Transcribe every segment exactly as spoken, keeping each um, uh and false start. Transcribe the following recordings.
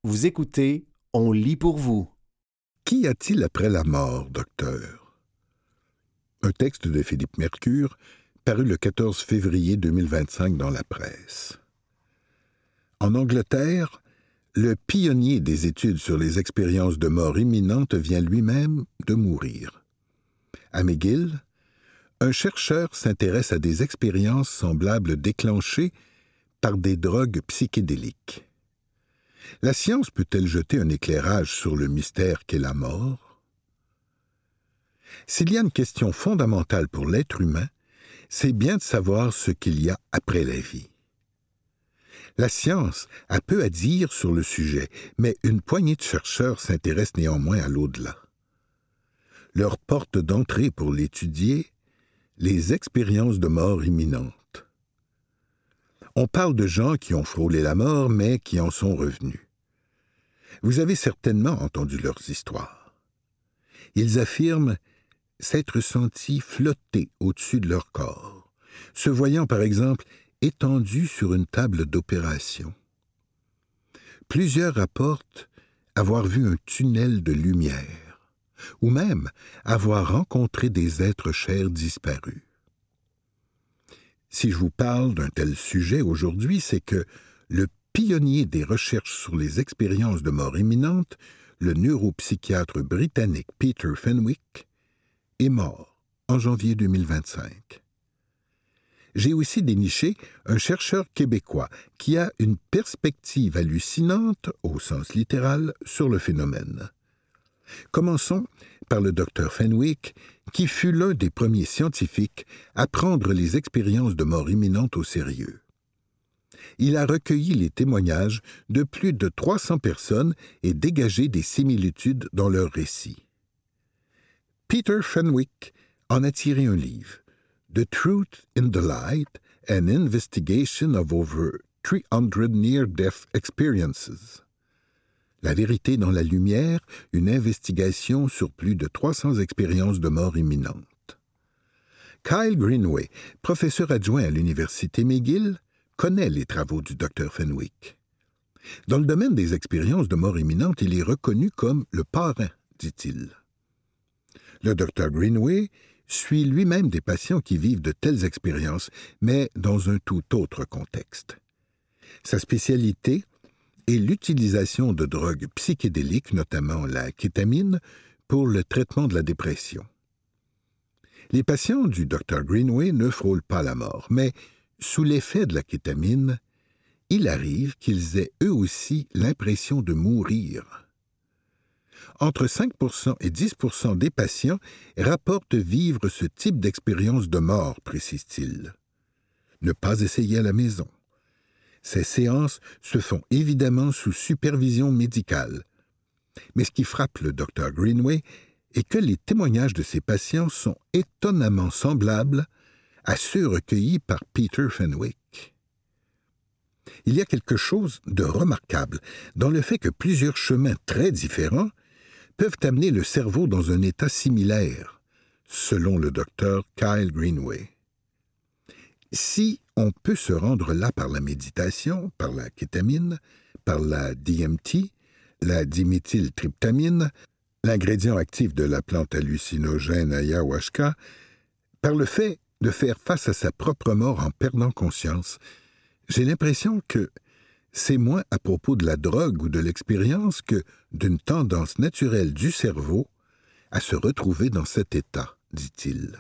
Vous écoutez, on lit pour vous. Qu'y a-t-il après la mort, docteur? Un texte de Philippe Mercure, paru le quatorze février deux mille vingt-cinq dans la presse. En Angleterre, le pionnier des études sur les expériences de mort imminente vient lui-même de mourir. À McGill, un chercheur s'intéresse à des expériences semblables déclenchées par des drogues psychédéliques. La science peut-elle jeter un éclairage sur le mystère qu'est la mort? S'il y a une question fondamentale pour l'être humain, c'est bien de savoir ce qu'il y a après la vie. La science a peu à dire sur le sujet, mais une poignée de chercheurs s'intéressent néanmoins à l'au-delà. Leur porte d'entrée pour l'étudier, les expériences de mort imminente. On parle de gens qui ont frôlé la mort, mais qui en sont revenus. Vous avez certainement entendu leurs histoires. Ils affirment s'être sentis flotter au-dessus de leur corps, se voyant par exemple étendus sur une table d'opération. Plusieurs rapportent avoir vu un tunnel de lumière, ou même avoir rencontré des êtres chers disparus. Si je vous parle d'un tel sujet aujourd'hui, c'est que le pionnier des recherches sur les expériences de mort imminente, le neuropsychiatre britannique Peter Fenwick, est mort en janvier deux mille vingt-cinq. J'ai aussi déniché un chercheur québécois qui a une perspective hallucinante, au sens littéral, sur le phénomène. Commençons par le docteur Fenwick, qui fut l'un des premiers scientifiques à prendre les expériences de mort imminente au sérieux. Il a recueilli les témoignages de plus de trois cents personnes et dégagé des similitudes dans leurs récits. Peter Fenwick en a tiré un livre, The Truth in the Light, an Investigation of Over three hundred Near-Death Experiences. La vérité dans la lumière, une investigation sur plus de trois cents expériences de mort imminente. Kyle Greenway, professeur adjoint à l'université McGill, connaît les travaux du docteur Fenwick. Dans le domaine des expériences de mort imminente, il est reconnu comme le parrain, dit-il. Le docteur Greenway suit lui-même des patients qui vivent de telles expériences, mais dans un tout autre contexte. Sa spécialité est l'utilisation de drogues psychédéliques, notamment la kétamine, pour le traitement de la dépression. Les patients du docteur Greenway ne frôlent pas la mort, mais sous l'effet de la kétamine, il arrive qu'ils aient eux aussi l'impression de mourir. Entre cinq pour cent et dix pour cent des patients rapportent vivre ce type d'expérience de mort, précise-t-il. Ne pas essayer à la maison. Ces séances se font évidemment sous supervision médicale. Mais ce qui frappe le docteur Greenway est que les témoignages de ces patients sont étonnamment semblables à ceux recueillis par Peter Fenwick. Il y a quelque chose de remarquable dans le fait que plusieurs chemins très différents peuvent amener le cerveau dans un état similaire, selon le docteur Kyle Greenway. Si on peut se rendre là par la méditation, par la kétamine, par la D M T, la diméthyltryptamine, l'ingrédient actif de la plante hallucinogène ayahuasca, par le fait de faire face à sa propre mort en perdant conscience, j'ai l'impression que c'est moins à propos de la drogue ou de l'expérience que d'une tendance naturelle du cerveau à se retrouver dans cet état, dit-il.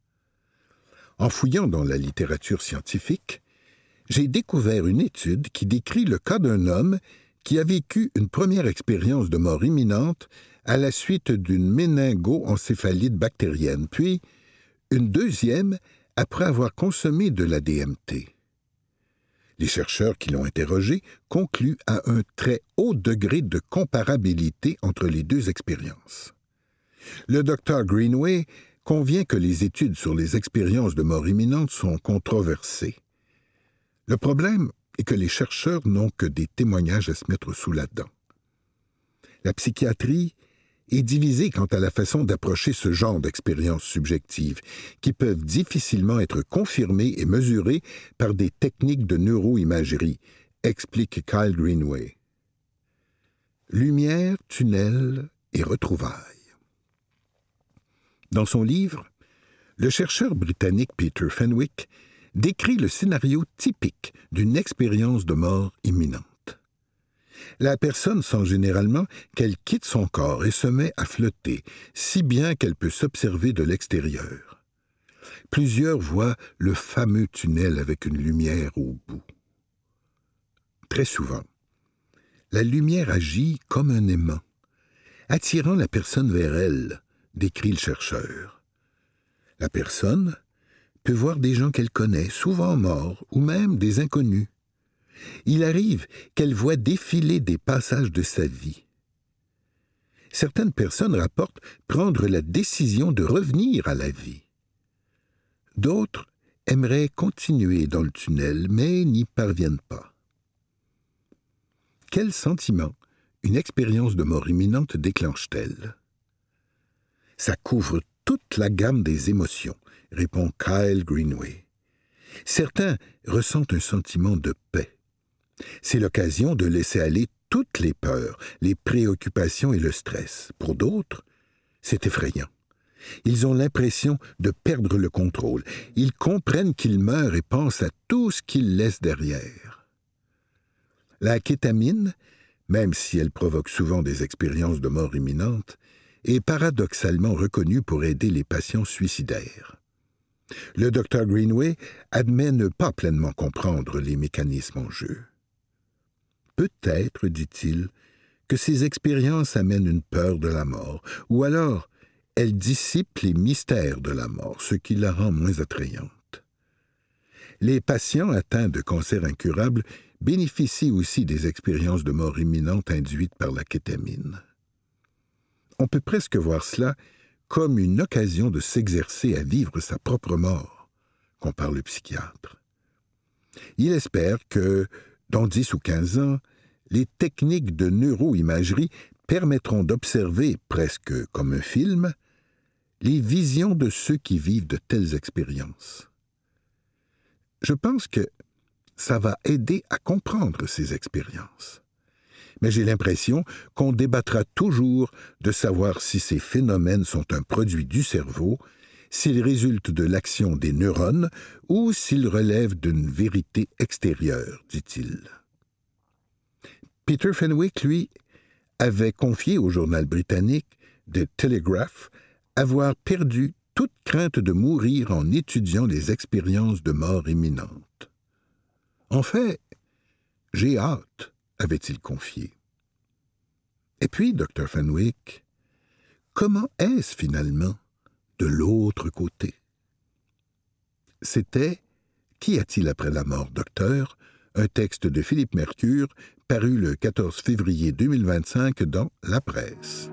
En fouillant dans la littérature scientifique, j'ai découvert une étude qui décrit le cas d'un homme qui a vécu une première expérience de mort imminente à la suite d'une méningo-encéphalite bactérienne, puis une deuxième après avoir consommé de la D M T. Les chercheurs qui l'ont interrogé concluent à un très haut degré de comparabilité entre les deux expériences. Le docteur Greenway convient que les études sur les expériences de mort imminente sont controversées. Le problème est que les chercheurs n'ont que des témoignages à se mettre sous la dent. La psychiatrie est divisée quant à la façon d'approcher ce genre d'expériences subjectives, qui peuvent difficilement être confirmées et mesurées par des techniques de neuroimagerie, explique Kyle Greenway. Lumière, tunnel et retrouvailles. Dans son livre, le chercheur britannique Peter Fenwick décrit le scénario typique d'une expérience de mort imminente. La personne sent généralement qu'elle quitte son corps et se met à flotter, si bien qu'elle peut s'observer de l'extérieur. Plusieurs voient le fameux tunnel avec une lumière au bout. Très souvent, la lumière agit comme un aimant, attirant la personne vers elle, décrit le chercheur. La personne peut voir des gens qu'elle connaît, souvent morts, ou même des inconnus. Il arrive qu'elle voit défiler des passages de sa vie. Certaines personnes rapportent prendre la décision de revenir à la vie. D'autres aimeraient continuer dans le tunnel, mais n'y parviennent pas. Quel sentiment une expérience de mort imminente déclenche-t-elle? Ça couvre toute la gamme des émotions, répond Kyle Greenway. Certains ressentent un sentiment de paix. C'est l'occasion de laisser aller toutes les peurs, les préoccupations et le stress. Pour d'autres, c'est effrayant. Ils ont l'impression de perdre le contrôle. Ils comprennent qu'ils meurent et pensent à tout ce qu'ils laissent derrière. La kétamine, même si elle provoque souvent des expériences de mort imminente, est paradoxalement reconnue pour aider les patients suicidaires. Le docteur Greenway admet ne pas pleinement comprendre les mécanismes en jeu. Peut-être, dit-il, que ces expériences amènent une peur de la mort, ou alors elles dissipent les mystères de la mort, ce qui la rend moins attrayante. Les patients atteints de cancer incurable bénéficient aussi des expériences de mort imminente induites par la kétamine. On peut presque voir cela comme une occasion de s'exercer à vivre sa propre mort, compare le psychiatre. Il espère que, dans dix ou quinze ans, les techniques de neuroimagerie permettront d'observer, presque comme un film, les visions de ceux qui vivent de telles expériences. Je pense que ça va aider à comprendre ces expériences. Mais j'ai l'impression qu'on débattra toujours de savoir si ces phénomènes sont un produit du cerveau, s'ils résultent de l'action des neurones ou s'ils relèvent d'une vérité extérieure, dit-il. Peter Fenwick, lui, avait confié au journal britannique The Telegraph avoir perdu toute crainte de mourir en étudiant les expériences de mort imminente. En fait, j'ai hâte, avait-il confié. Et puis, docteur Fenwick, comment est-ce finalement de l'autre côté? C'était « Qu'y a-t-il après la mort, docteur ?» un texte de Philippe Mercure, paru le quatorze février deux mille vingt-cinq dans La Presse.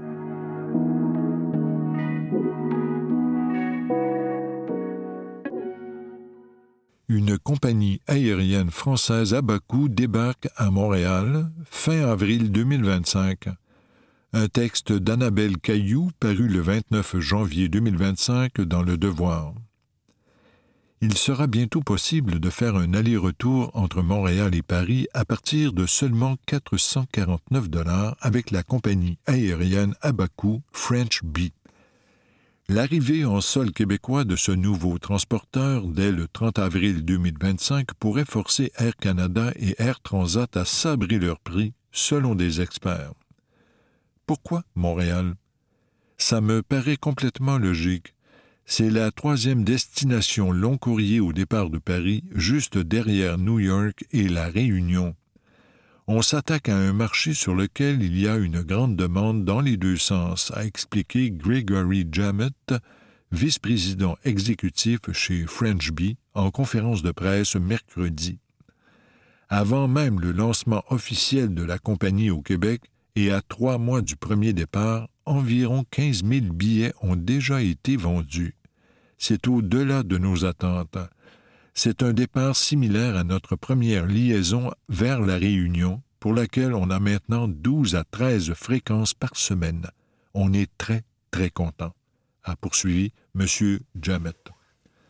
Une compagnie aérienne française à bas coût débarque à Montréal fin avril deux mille vingt-cinq. Un texte d'Annabelle Cailloux paru le vingt-neuf janvier deux mille vingt-cinq dans Le Devoir. Il sera bientôt possible de faire un aller-retour entre Montréal et Paris à partir de seulement quatre cent quarante-neuf dollars avec la compagnie aérienne à bas coût French Bee. L'arrivée en sol québécois de ce nouveau transporteur dès le trente avril deux mille vingt-cinq pourrait forcer Air Canada et Air Transat à sabrer leur prix, selon des experts. Pourquoi Montréal? Ça me paraît complètement logique. C'est la troisième destination long courrier au départ de Paris, juste derrière New York et La Réunion. On s'attaque à un marché sur lequel il y a une grande demande dans les deux sens, a expliqué Gregory Jamet, vice-président exécutif chez French Bee, en conférence de presse mercredi. Avant même le lancement officiel de la compagnie au Québec et à trois mois du premier départ, environ quinze mille billets ont déjà été vendus. C'est au-delà de nos attentes. C'est un départ similaire à notre première liaison vers La Réunion, pour laquelle on a maintenant douze à treize fréquences par semaine. On est très, très content, a poursuivi M. Jamet.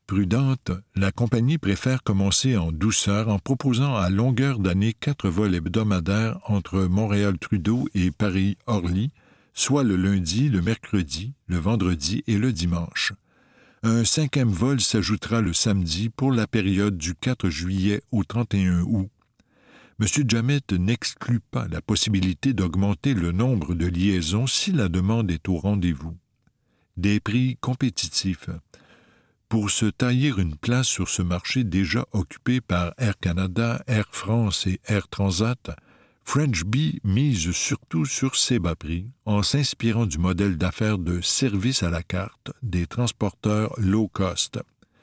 Prudente, la compagnie préfère commencer en douceur en proposant à longueur d'année quatre vols hebdomadaires entre Montréal-Trudeau et Paris-Orly, soit le lundi, le mercredi, le vendredi et le dimanche. Un cinquième vol s'ajoutera le samedi pour la période du quatre juillet au trente et un août. M. Jamet n'exclut pas la possibilité d'augmenter le nombre de liaisons si la demande est au rendez-vous. Des prix compétitifs. Pour se tailler une place sur ce marché déjà occupé par Air Canada, Air France et Air Transat, French Bee mise surtout sur ses bas prix en s'inspirant du modèle d'affaires de service à la carte des transporteurs low cost.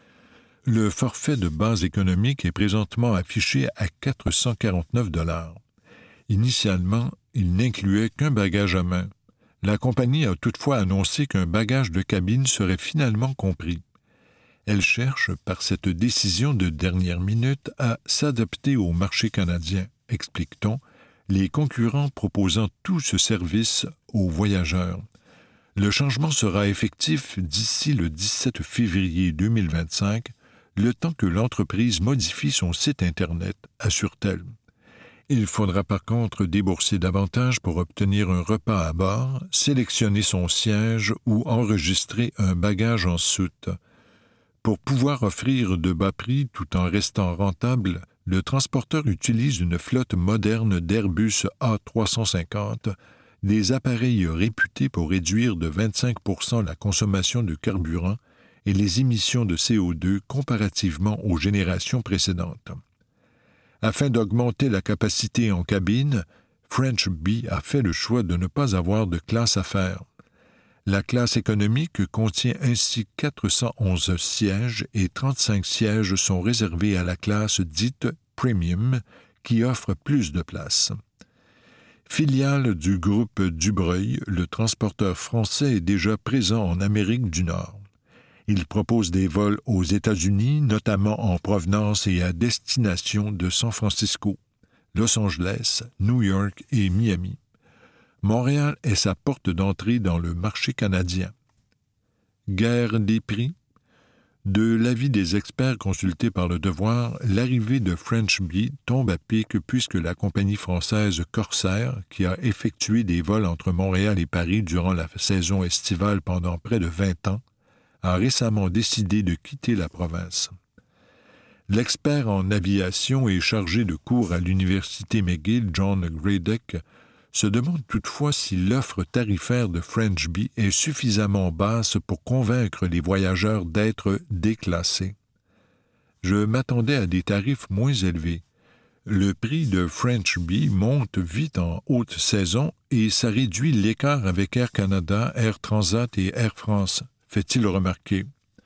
Le forfait de base économique est présentement affiché à quatre cent quarante-neuf dollars. Initialement, il n'incluait qu'un bagage à main. La compagnie a toutefois annoncé qu'un bagage de cabine serait finalement compris. Elle cherche, par cette décision de dernière minute, à s'adapter au marché canadien, explique-t-on, les concurrents proposant tout ce service aux voyageurs. Le changement sera effectif d'ici le dix-sept février deux mille vingt-cinq, le temps que l'entreprise modifie son site Internet, assure-t-elle. Il faudra par contre débourser davantage pour obtenir un repas à bord, sélectionner son siège ou enregistrer un bagage en soute. Pour pouvoir offrir de bas prix tout en restant rentable, le transporteur utilise une flotte moderne d'Airbus A trois cent cinquante, des appareils réputés pour réduire de vingt-cinq pour cent la consommation de carburant et les émissions de C O deux comparativement aux générations précédentes. Afin d'augmenter la capacité en cabine, French Bee a fait le choix de ne pas avoir de classe affaires. La classe économique contient ainsi quatre cent onze sièges et trente-cinq sièges sont réservés à la classe dite Premium, qui offre plus de place. Filiale du groupe Dubreuil, le transporteur français est déjà présent en Amérique du Nord. Il propose des vols aux États-Unis, notamment en provenance et à destination de San Francisco, Los Angeles, New York et Miami. Montréal est sa porte d'entrée dans le marché canadien. Guerre des prix. De l'avis des experts consultés par Le Devoir, l'arrivée de French Bee tombe à pic puisque la compagnie française Corsair, qui a effectué des vols entre Montréal et Paris durant la saison estivale pendant près de vingt ans, a récemment décidé de quitter la province. L'expert en aviation et chargé de cours à l'Université McGill, John Gradek, se demande toutefois si l'offre tarifaire de French Bee est suffisamment basse pour convaincre les voyageurs d'être déclassés. Je m'attendais à des tarifs moins élevés. Le prix de French Bee monte vite en haute saison et ça réduit l'écart avec Air Canada, Air Transat et Air France, fait-il remarquer.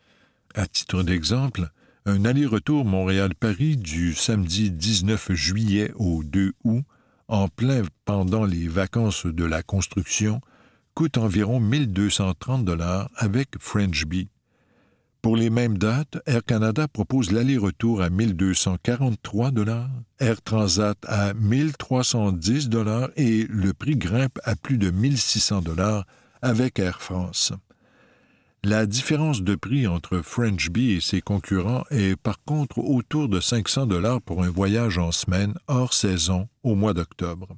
À titre d'exemple, un aller-retour Montréal-Paris du samedi dix-neuf juillet au deux août, en plein pendant les vacances de la construction, coûte environ mille deux cent trente dollars avec French Bee. Pour les mêmes dates, Air Canada propose l'aller-retour à mille deux cent quarante-trois dollars, Air Transat à mille trois cent dix dollars et le prix grimpe à plus de mille six cents dollars avec Air France. La différence de prix entre French Bee et ses concurrents est par contre autour de cinq cents dollars pour un voyage en semaine hors saison au mois d'octobre.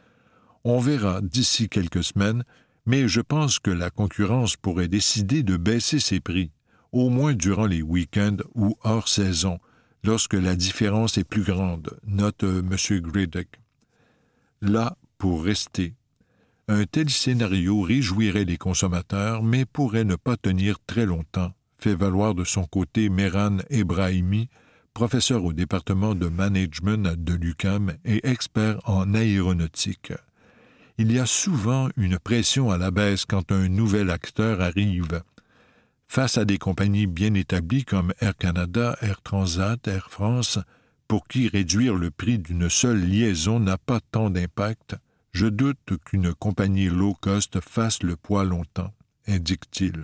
On verra d'ici quelques semaines, mais je pense que la concurrence pourrait décider de baisser ses prix, au moins durant les week-ends ou hors saison, lorsque la différence est plus grande, note M. Gradek. Là, pour rester. Un tel scénario réjouirait les consommateurs, mais pourrait ne pas tenir très longtemps, fait valoir de son côté Mehran Ebrahimi, professeur au département de management de l'U Q A M et expert en aéronautique. Il y a souvent une pression à la baisse quand un nouvel acteur arrive. Face à des compagnies bien établies comme Air Canada, Air Transat, Air France, pour qui réduire le prix d'une seule liaison n'a pas tant d'impact, je doute qu'une compagnie low-cost fasse le poids longtemps, indique-t-il.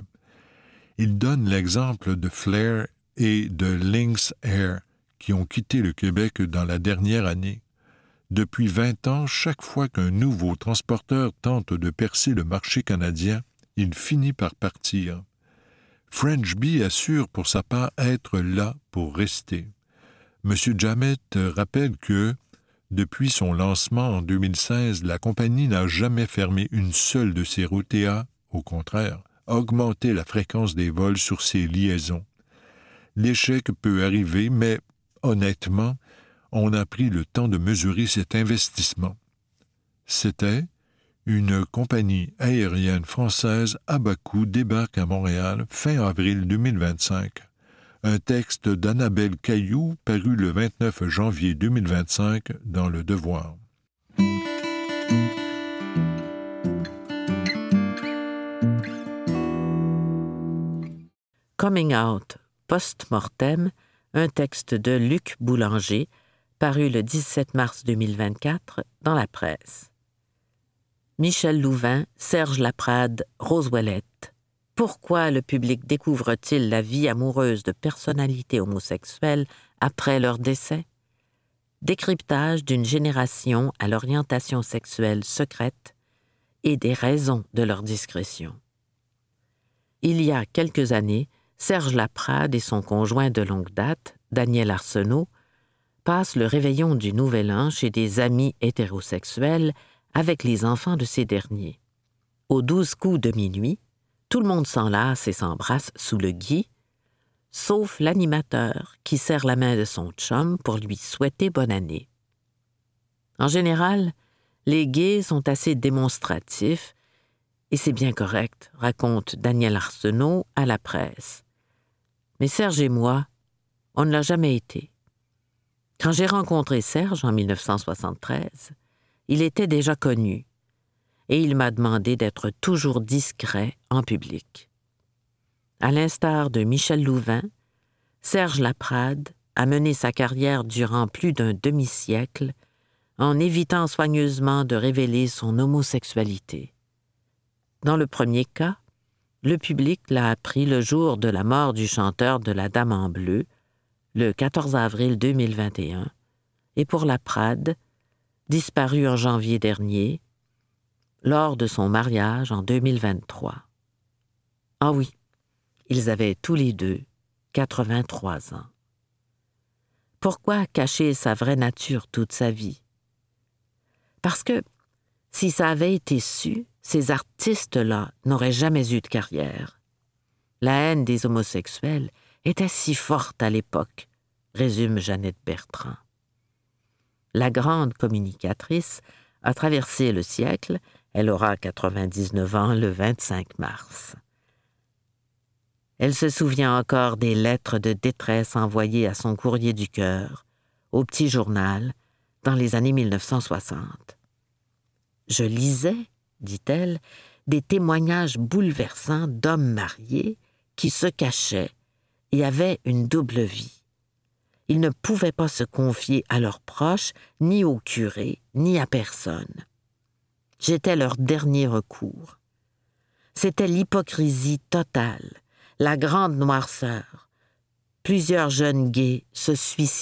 Il donne l'exemple de Flair et de Lynx Air, qui ont quitté le Québec dans la dernière année. Depuis vingt ans, chaque fois qu'un nouveau transporteur tente de percer le marché canadien, il finit par partir. French Bee assure pour sa part être là pour rester. M. Jamet rappelle que, depuis son lancement en deux mille seize, la compagnie n'a jamais fermé une seule de ses routes et a, au contraire, augmenté la fréquence des vols sur ses liaisons. L'échec peut arriver, mais honnêtement, on a pris le temps de mesurer cet investissement. C'était une compagnie aérienne française à bas coût débarque à Montréal fin avril deux mille vingt-cinq. Un texte d'Annabelle Cailloux paru le vingt-neuf janvier deux mille vingt-cinq dans Le Devoir. Coming Out post-mortem, un texte de Luc Boulanger, paru le dix-sept mars deux mille vingt-quatre dans la presse. Michel Louvain, Serge Laprade, Rose Ouellette. Pourquoi le public découvre-t-il la vie amoureuse de personnalités homosexuelles après leur décès? Décryptage d'une génération à l'orientation sexuelle secrète et des raisons de leur discrétion. Il y a quelques années, Serge Laprade et son conjoint de longue date, Daniel Arsenault, passent le réveillon du Nouvel An chez des amis hétérosexuels avec les enfants de ces derniers. Aux douze coups de minuit, tout le monde s'enlace et s'embrasse sous le gui, sauf l'animateur qui serre la main de son chum pour lui souhaiter bonne année. En général, les gays sont assez démonstratifs, et c'est bien correct, raconte Daniel Arsenault à la presse. Mais Serge et moi, on ne l'a jamais été. Quand j'ai rencontré Serge en dix-neuf cent soixante-treize, il était déjà connu, et il m'a demandé d'être toujours discret en public. À l'instar de Michel Louvain, Serge Laprade a mené sa carrière durant plus d'un demi-siècle en évitant soigneusement de révéler son homosexualité. Dans le premier cas, le public l'a appris le jour de la mort du chanteur de La Dame en bleu, le quatorze avril deux mille vingt et un, et pour Laprade, disparu en janvier dernier, lors de son mariage en deux mille vingt-trois. Ah oui, ils avaient tous les deux quatre-vingt-trois ans. Pourquoi cacher sa vraie nature toute sa vie? Parce que, si ça avait été su, ces artistes-là n'auraient jamais eu de carrière. La haine des homosexuels était si forte à l'époque, résume Jeannette Bertrand. La grande communicatrice a traversé le siècle, elle aura quatre-vingt-dix-neuf ans le vingt-cinq mars. Elle se souvient encore des lettres de détresse envoyées à son courrier du cœur, au Petit Journal, dans les années dix-neuf cent soixante. « Je lisais, dit-elle, des témoignages bouleversants d'hommes mariés qui se cachaient et avaient une double vie. Ils ne pouvaient pas se confier à leurs proches, ni au curé, ni à personne. J'étais leur dernier recours. C'était l'hypocrisie totale, la grande noirceur. Plusieurs jeunes gays se suicidaient. »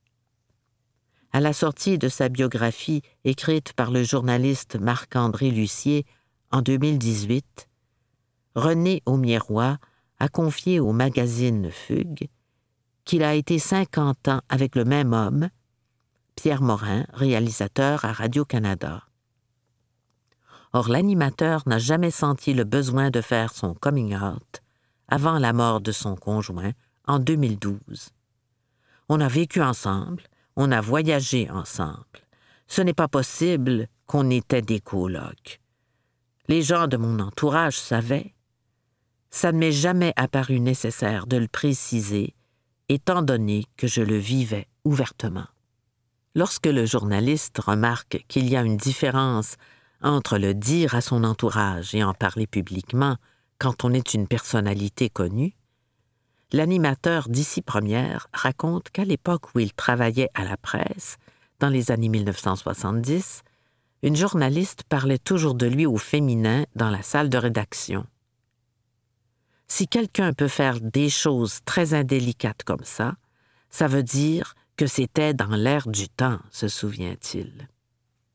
À la sortie de sa biographie écrite par le journaliste Marc-André Lucier en deux mille dix-huit, René Aumiérois a confié au magazine Fugue qu'il a été cinquante ans avec le même homme, Pierre Morin, réalisateur à Radio-Canada. Or, l'animateur n'a jamais senti le besoin de faire son coming out avant la mort de son conjoint en deux mille douze. On a vécu ensemble, on a voyagé ensemble. Ce n'est pas possible qu'on était des colocs. Les gens de mon entourage savaient. Ça ne m'est jamais apparu nécessaire de le préciser, étant donné que je le vivais ouvertement. Lorsque le journaliste remarque qu'il y a une différence entre le dire à son entourage et en parler publiquement quand on est une personnalité connue, l'animateur d'Ici Première raconte qu'à l'époque où il travaillait à la presse, dans les années dix-neuf cent soixante-dix, une journaliste parlait toujours de lui au féminin dans la salle de rédaction. Si quelqu'un peut faire des choses très indélicates comme ça, ça veut dire que c'était dans l'air du temps, se souvient-il.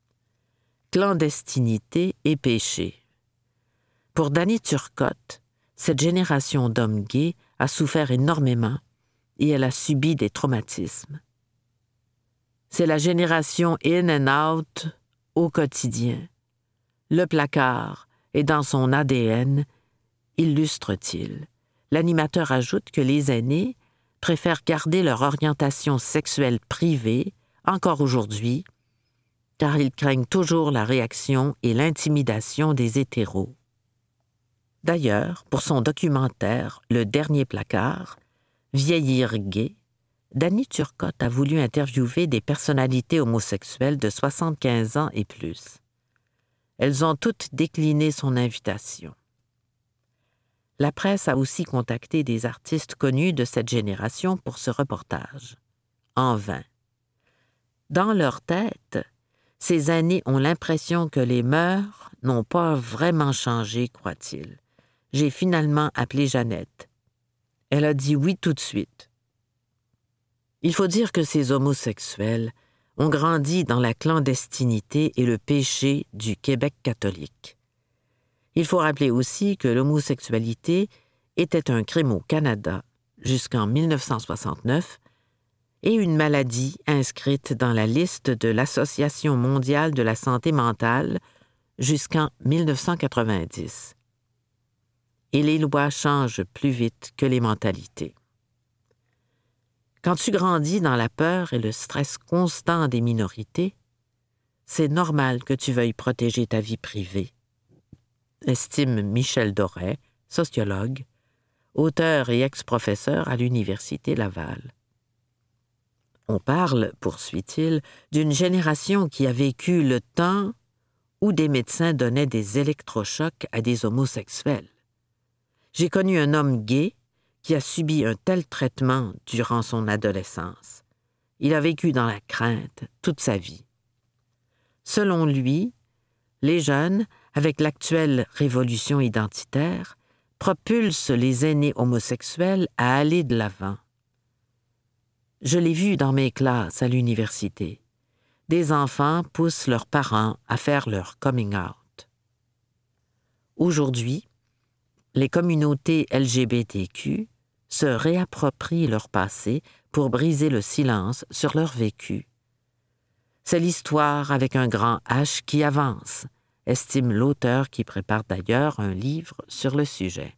Clandestinité et péché. Pour Danny Turcotte, cette génération d'hommes gays a souffert énormément et elle a subi des traumatismes. C'est la génération in and out au quotidien. Le placard est dans son A D N, illustre-t-il. L'animateur ajoute que les aînés préfèrent garder leur orientation sexuelle privée, encore aujourd'hui, car ils craignent toujours la réaction et l'intimidation des hétéros. D'ailleurs, pour son documentaire « Le dernier placard », Vieillir gay, Danny Turcotte a voulu interviewer des personnalités homosexuelles de soixante-quinze ans et plus. Elles ont toutes décliné son invitation. La presse a aussi contacté des artistes connus de cette génération pour ce reportage. En vain. Dans leur tête, ces aînés ont l'impression que les mœurs n'ont pas vraiment changé, croit-il. J'ai finalement appelé Jeannette. Elle a dit oui tout de suite. Il faut dire que ces homosexuels ont grandi dans la clandestinité et le péché du Québec catholique. Il faut rappeler aussi que l'homosexualité était un crime au Canada jusqu'en mille neuf cent soixante-neuf et une maladie inscrite dans la liste de l'Association mondiale de la santé mentale jusqu'en mille neuf cent quatre-vingt-dix. Et les lois changent plus vite que les mentalités. Quand tu grandis dans la peur et le stress constant des minorités, c'est normal que tu veuilles protéger ta vie privée, estime Michel Doré, sociologue, auteur et ex-professeur à l'Université Laval. On parle, poursuit-il, d'une génération qui a vécu le temps où des médecins donnaient des électrochocs à des homosexuels. J'ai connu un homme gay qui a subi un tel traitement durant son adolescence. Il a vécu dans la crainte toute sa vie. Selon lui, les jeunes, avec l'actuelle révolution identitaire, propulsent les aînés homosexuels à aller de l'avant. Je l'ai vu dans mes classes à l'université. Des enfants poussent leurs parents à faire leur coming out. Aujourd'hui, les communautés L G B T Q se réapproprient leur passé pour briser le silence sur leur vécu. C'est l'histoire avec un grand H qui avance, estime l'auteur qui prépare d'ailleurs un livre sur le sujet.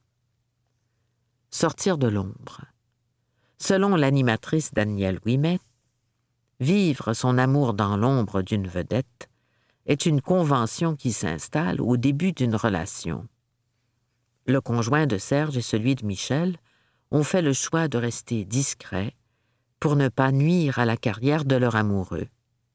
Sortir de l'ombre. Selon l'animatrice Danielle Ouimet, vivre son amour dans l'ombre d'une vedette est une convention qui s'installe au début d'une relation. Le conjoint de Serge et celui de Michel ont fait le choix de rester discrets pour ne pas nuire à la carrière de leur amoureux.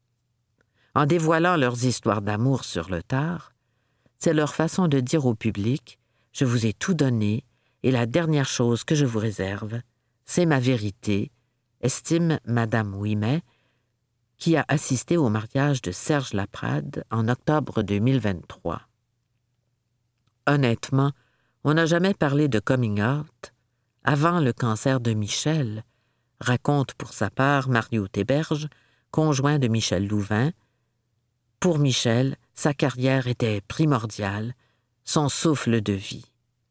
En dévoilant leurs histoires d'amour sur le tard, c'est leur façon de dire au public « Je vous ai tout donné et la dernière chose que je vous réserve, c'est ma vérité », estime Madame Ouimet, qui a assisté au mariage de Serge Laprade en octobre deux mille vingt-trois. Honnêtement, on n'a jamais parlé de coming out avant le cancer de Michel, raconte pour sa part Mario Théberge, conjoint de Michel Louvain. Pour Michel, sa carrière était primordiale, son souffle de vie.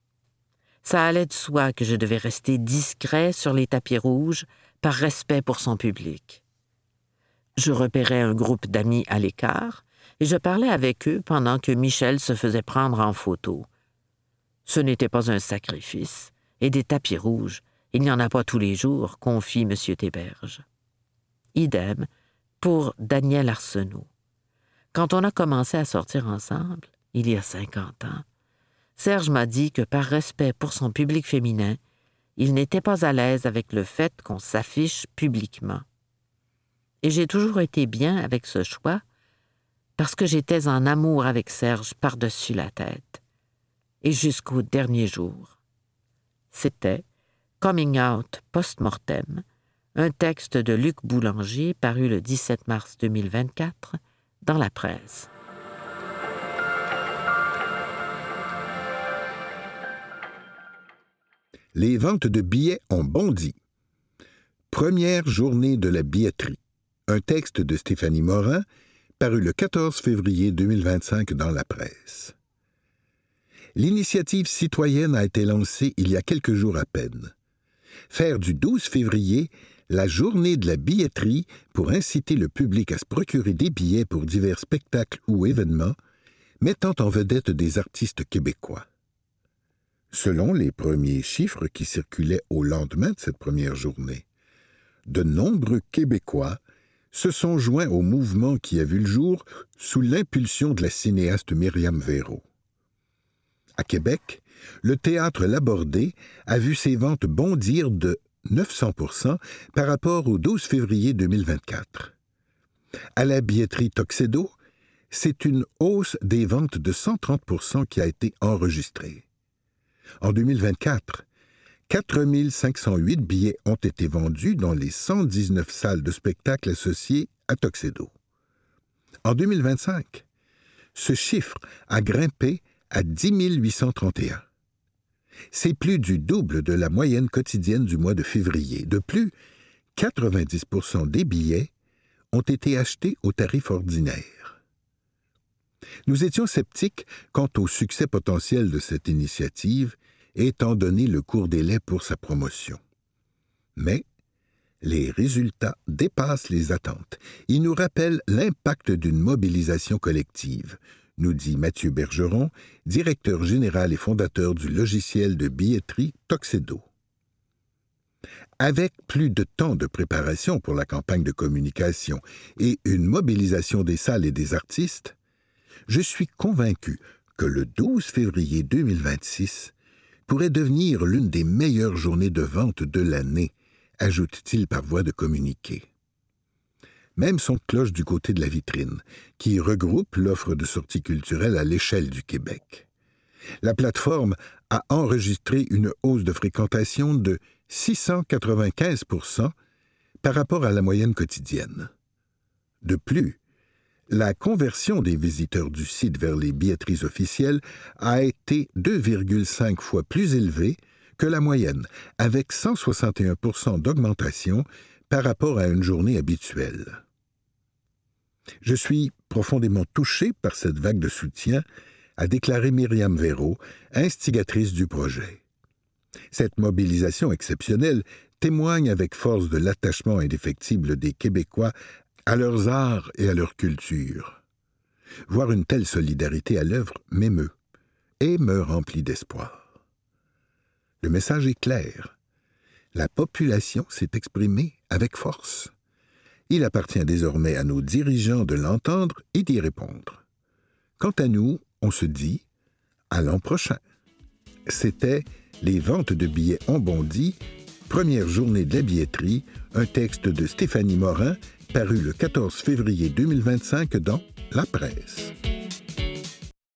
Ça allait de soi que je devais rester discret sur les tapis rouges par respect pour son public. Je repérais un groupe d'amis à l'écart et je parlais avec eux pendant que Michel se faisait prendre en photo. Ce n'était pas un sacrifice, et des tapis rouges, il n'y en a pas tous les jours, confie M. Théberge. Idem pour Daniel Arsenault. Quand on a commencé à sortir ensemble, il y a cinquante ans, Serge m'a dit que par respect pour son public féminin, il n'était pas à l'aise avec le fait qu'on s'affiche publiquement. Et j'ai toujours été bien avec ce choix parce que j'étais en amour avec Serge par-dessus la tête. Et jusqu'au dernier jour. C'était Coming out post-mortem, un texte de Luc Boulanger paru le dix-sept mars deux mille vingt-quatre dans la presse. Les ventes de billets ont bondi. Première journée de la billetterie. Un texte de Stéphanie Morin paru le quatorze février deux mille vingt-cinq dans la presse. L'initiative citoyenne a été lancée il y a quelques jours à peine. Faire du douze février la journée de la billetterie pour inciter le public à se procurer des billets pour divers spectacles ou événements, mettant en vedette des artistes québécois. Selon les premiers chiffres qui circulaient au lendemain de cette première journée, de nombreux Québécois se sont joints au mouvement qui a vu le jour sous l'impulsion de la cinéaste Myriam Véro. À Québec, le théâtre L'Abordé a vu ses ventes bondir de neuf cents pour cent par rapport au douze février deux mille vingt-quatre. À la billetterie Tuxedo, c'est une hausse des ventes de cent trente pour cent qui a été enregistrée. En deux mille vingt-quatre, quatre mille cinq cent huit billets ont été vendus dans les cent dix-neuf salles de spectacle associées à Tuxedo. En deux mille vingt-cinq, ce chiffre a grimpé à dix mille huit cent trente et un. C'est plus du double de la moyenne quotidienne du mois de février. De plus, quatre-vingt-dix pour cent des billets ont été achetés au tarif ordinaire. Nous étions sceptiques quant au succès potentiel de cette initiative, étant donné le court délai pour sa promotion. Mais les résultats dépassent les attentes. Ils nous rappellent l'impact d'une mobilisation collective, nous dit Mathieu Bergeron, directeur général et fondateur du logiciel de billetterie Tuxedo. Avec plus de temps de préparation pour la campagne de communication et une mobilisation des salles et des artistes, je suis convaincu que le douze février deux mille vingt-six pourrait devenir l'une des meilleures journées de vente de l'année, ajoute-t-il par voie de communiqué. Même son de cloche du côté de la vitrine, qui regroupe l'offre de sorties culturelles à l'échelle du Québec. La plateforme a enregistré une hausse de fréquentation de six cent quatre-vingt-quinze pour cent par rapport à la moyenne quotidienne. De plus, la conversion des visiteurs du site vers les billetteries officielles a été deux virgule cinq fois plus élevée que la moyenne, avec cent soixante et un pour cent d'augmentation par rapport à une journée habituelle. Je suis profondément touché par cette vague de soutien, a déclaré Myriam Véro, instigatrice du projet. Cette mobilisation exceptionnelle témoigne avec force de l'attachement indéfectible des Québécois à leurs arts et à leur culture. Voir une telle solidarité à l'œuvre m'émeut et me remplit d'espoir. Le message est clair. La population s'est exprimée avec force. Il appartient désormais à nos dirigeants de l'entendre et d'y répondre. Quant à nous, on se dit à l'an prochain. C'était Les ventes de billets ont bondi, première journée de la billetterie, un texte de Stéphanie Morin, paru le quatorze février deux mille vingt-cinq dans La Presse.